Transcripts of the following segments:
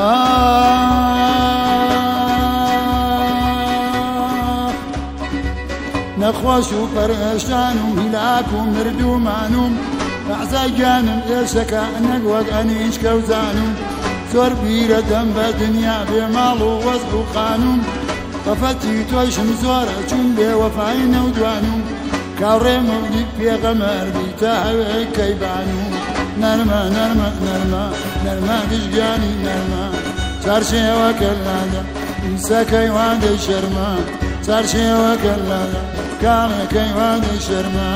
نخوش و پریشانم هلاک و مردومانم عزایانم ئێشەکە نەگوەک ئەنیش کەوزانم زۆر بیرە دەم بە دنیا بێماڵ و وەزع و خانوم قەفەتی تۆشم زۆرە چون بێوەفای نەودوانم کاوڕێ مەولید پێغەمەر بیتە هەوێی کەیبانم نەرمە نەرمە نەرمە نەرمە گشتگانی نەرمە چارشێوە کەلادە ئیسەکەی وادەی شەرمە چارشێوە کەلادە کاڵەکەی وادەی شەرمە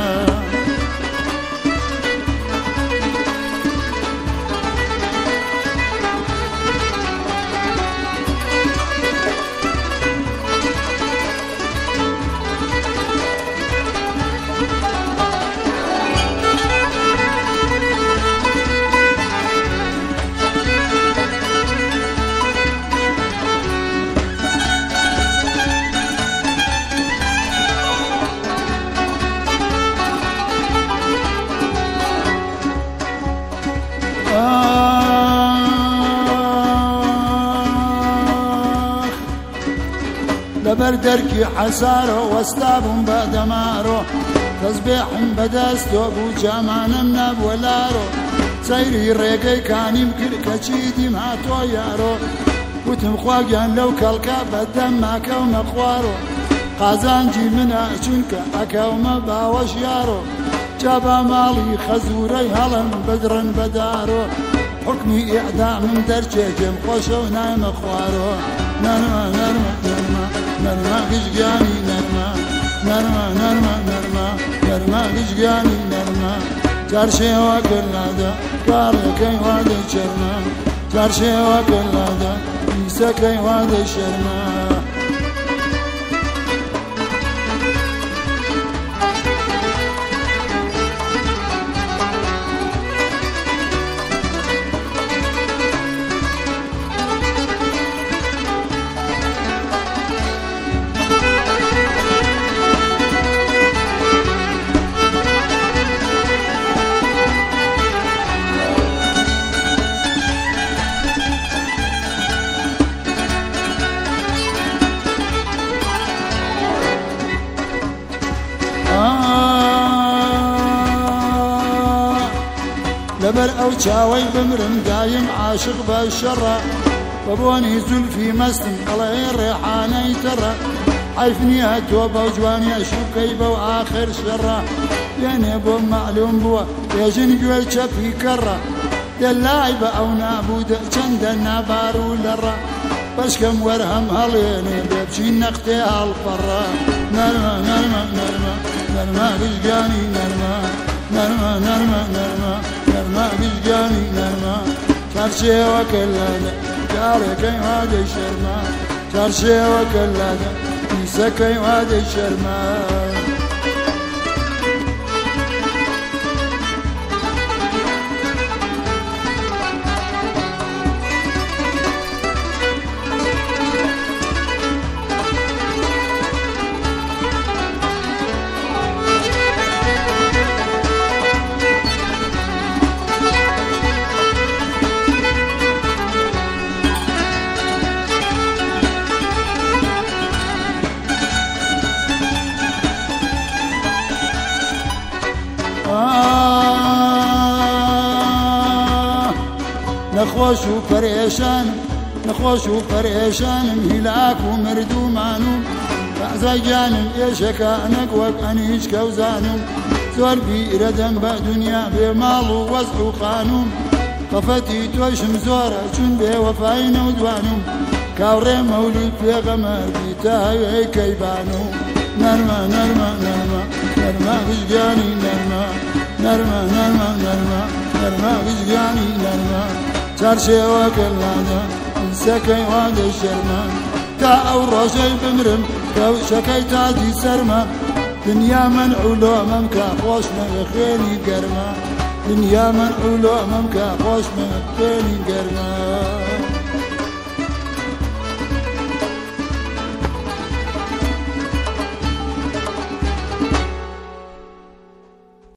لەبەر دەرکی حەسارۆ وەستابووم بە دەمارۆ تەسبێحم بەدەستۆ بوو جامانم نەبووە لارۆ سەیری ڕێگەی کانیم کرد کە چیدیم هاتۆ یارۆ وتم خواگیان لەو کەڵکە بەدەم ماکەومە خوارۆ قازانجی منە چونکە ئەکەومە باوەش یارۆ جابا ماڵی خەزوورەی هەڵم بدڕن بەدارۆ حکمی ئیعدامم دەرچێجم خۆشە و نایمە خوارۆ نەرمە نەرمە نەرمە نەرمە گشتگانی نەرمە نەرمە نەرمە نەرمە نەرمە گشتگانی نەرمە چارشێوە کەلادە کاڵەکەی وادەی شەرمە چارشێوە کەلادە ئیسەکەی وادەی شەرمە لەبەر ئەو چاوەی بمرم دایم عاشق بە شەڕە بەبۆنی زولفی مەستم ئەڵێ ڕێحانەی تەڕە حەیف نییە تۆ بەو جوانیە شوکەی بەو ئاخر شەڕە یانێ بۆ معلوم بووە بێژن گوێی چەپی کەڕە دەلای بە ئەو نابوودە چەندە نابار و لەڕە بەشکەم وەرهەم هەڵێنێ بێبچین نەختێ هەڵپەڕە نەرمە نەرمە نەرمە نەرمە گشتگانی نەرمە نەرمە نەرمە نەرمە نەرمە گشتگانی نەرمە چارشێوە کەلادە کاڵەکەی وادەی شەرمە چارشێوە کەلادە ئیسەکەی وادەی شەرمە نەخۆش و پەرێشانم نەخۆش و پەرێشانم هیلاک و مردومانم بەعزایانم ئێشەکە نەگوەک ئەنیش کەوزانم زۆر بیرە دەم بە دنیا بێماڵ و وەزع و خانوم قەفەتی تۆشم زۆرە چون بێوەفای نەودوانم کاوڕێ مەولید پێغەمەر بیتە هەوێی کەیبانم نەرمە نەرمە نەرمە نەرمە گشتگانی نەرمە نەرمە نەرمە نەرمە نەرمە گشتگانی نەرمە چارشێوە کەلادە ئیسەکەی وادەی شەرمە تا ئەو ڕۆژەی بمرم کەوشەکەی تاجی سەرمە دنیا منعولۆمەم کە خۆشمە بە خوێنی گەرمە دنیا منعولۆمەم کە خۆشمە بە خوێنی گەرمە